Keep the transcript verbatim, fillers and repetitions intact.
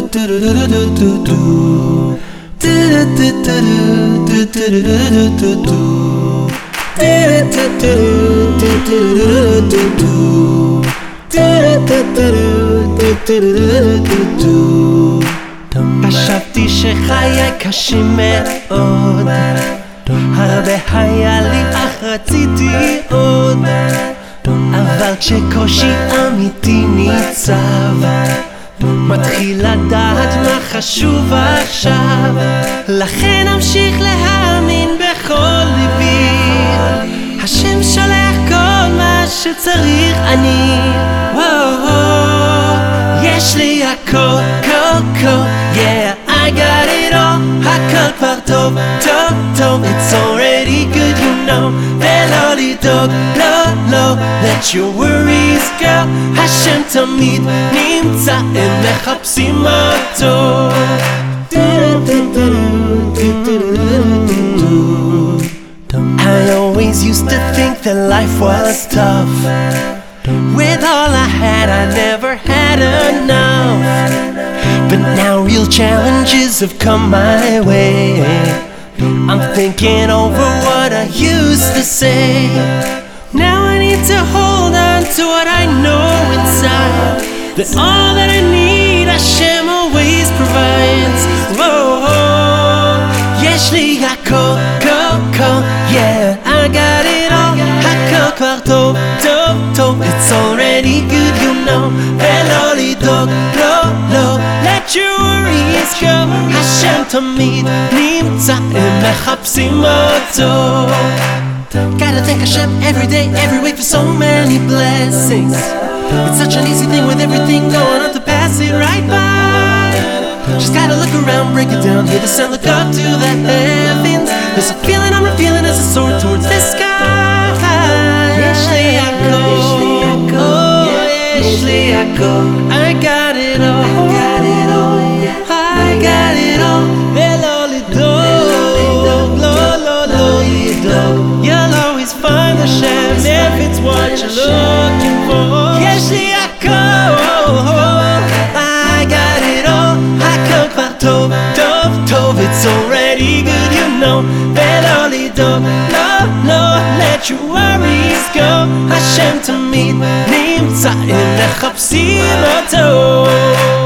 חשבתי שחיי קשים מאוד, הרבה היה לי אך רציתי עוד, אבל כשקושי אמיתי ניצב, מתחיל לדעת מה חשוב עכשיו. לכן אמשיך להאמין בכל ליבי, השם שולח כל מה שצריך אני. יש לי הכל, כל, כל, yeah, I got it all. הכל כבר טוב, טוב, טוב, it's already good, you know. ולא לדאוג, לא, לא, let your worries go. השם תמיד נמצא, הם מחפשים אותו. I always used to think that life was tough. With all I had, I never had enough. But now real challenges have come my way. I'm thinking over what I used to say. Now I need to hold on to what I know inside, that all that I need, Hashem always provides. Whoa, יש לי הכל, כל, כל, yeah, I got it all. הכל כבר טוב, טוב, טוב, it's already good, you know. ולא לדאוג, לא, לא, let your worries go. השם תמיד נמצא, הם מחפשים אותו. Gotta thank Hashem every day, every week for so many blessings. It's such an easy thing with everything going on to pass it right by. Just gotta look around, break it down, hear the sound, look up to the heavens. There's a feeling I'm revealing as I soar towards the sky. יש לי הכל, יש לי הכל, I got it all, I got it all. ולא לדאוג, לא, לא, לא לדאוג. You'll always find the Hashem if it's what you're looking for. יש לי הכל, I got it all. הכל כבר טוב, טוב, טוב, it's already good, you know. ולא לדאוג, לא, לא, let your worries go. השם תמיד נמצא, הם מחפשים אותו.